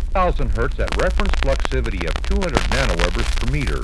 1000 hertz at reference fluxivity of 200 nanowebers per meter.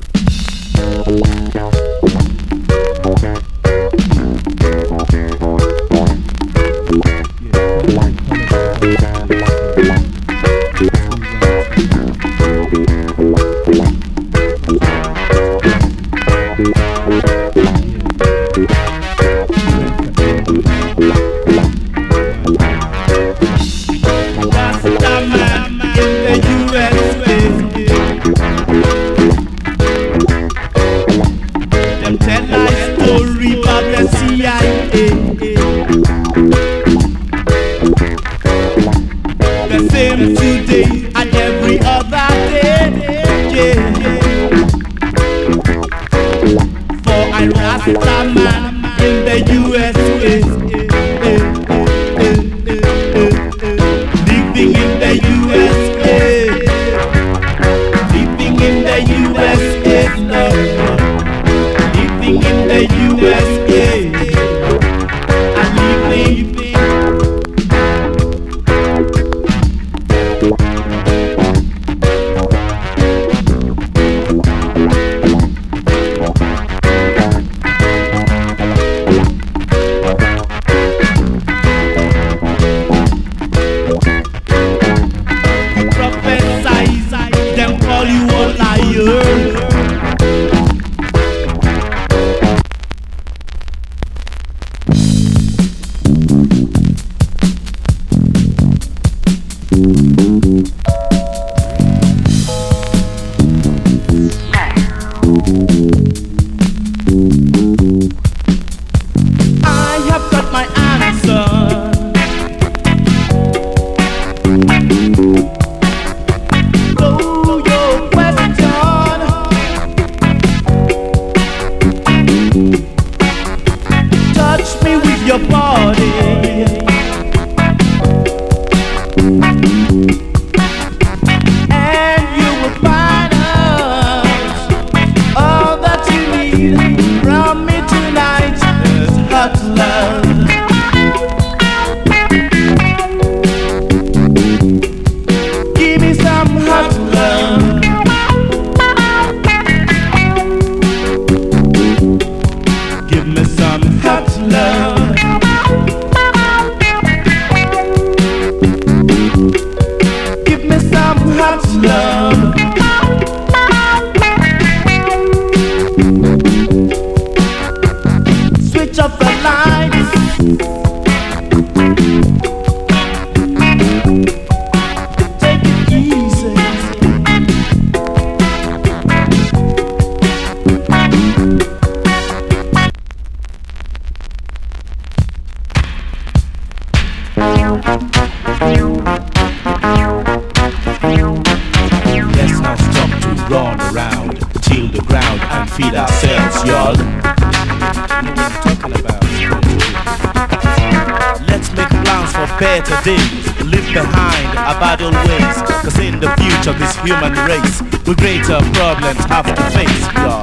Human race with greater problems have to face, y'all.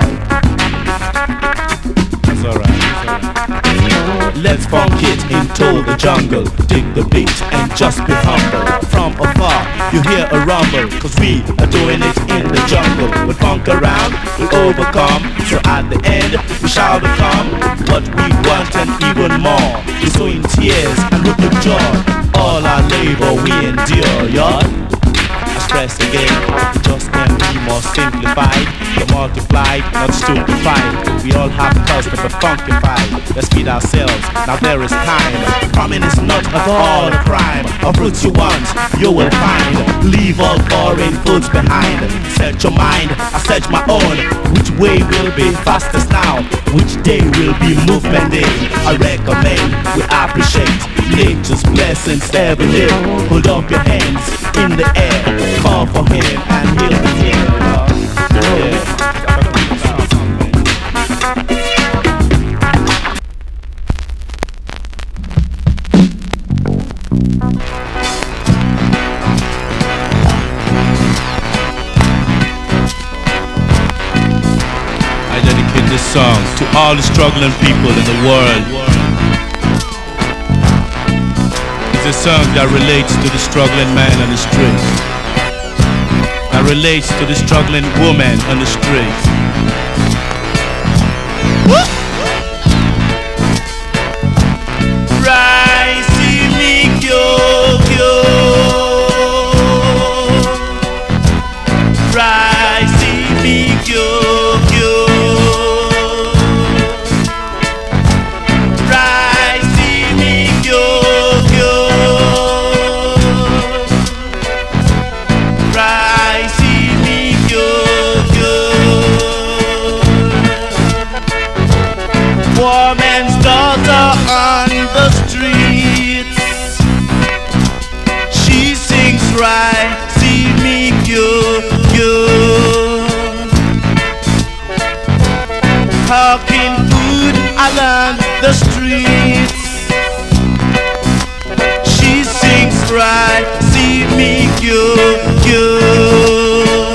That's alright. Let's funk it into the jungle, dig the beat and just be humble. From afar you hear a rumble, cause we are doing it in the jungle. We'll funk around, we'll overcome, so at the end we shall become what we want and even more. We sow in tears and root with joy, all our labor we endure, y'all. Express again, just can be more simplified. You're multiplied, not stupefied. We all have cause to be funkified. Let's feed ourselves, now there is time. Farming is not at all a crime. Of fruits you want, you will find. Leave all foreign foods behind. Search your mind, I search my own. Which way will be fastest now? Which day will be movement day? I recommend, we appreciate nature's blessings every day. Hold up your hands in the air, call for him and he'll be here. I dedicate this song to all the struggling people in the world. It's a song that relates to the struggling man on the street. that relates to the struggling woman on the street. Raisi mi kyo kyo, Raisi mi kyo kyo, Raisi mi kyo kyo, Raisi mi kyo kyo. Woman's daughter on the streets, she sings right, see me kyo kyo. Hawking food along the streets, she sings right, see me kyo kyo.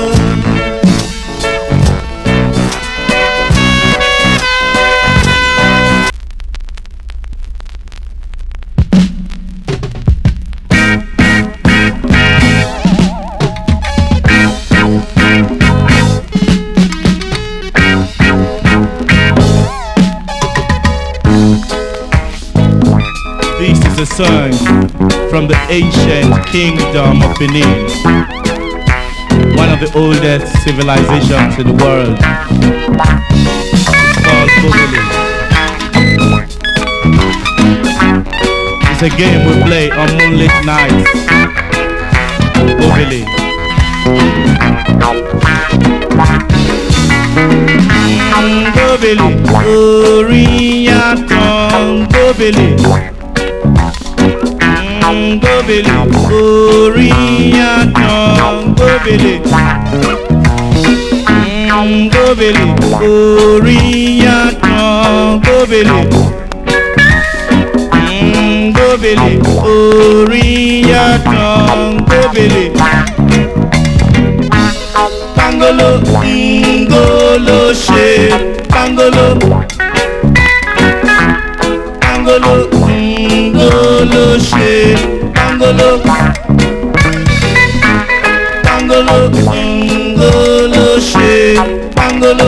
This is a song from the ancient kingdom of Benin, one of the oldest civilizations in the world. It's called Bobili. It's a game we play on moonlit nights. Bobili. Bobili, Oriental Bobili. Bobili, Oriental Bobili. Bobili, Oriental Bobili. Bobili, Oriental Bobili. Pangolo, Ngolo, she, Pangolo. Pangolo, Ngolo, she, Pangolo.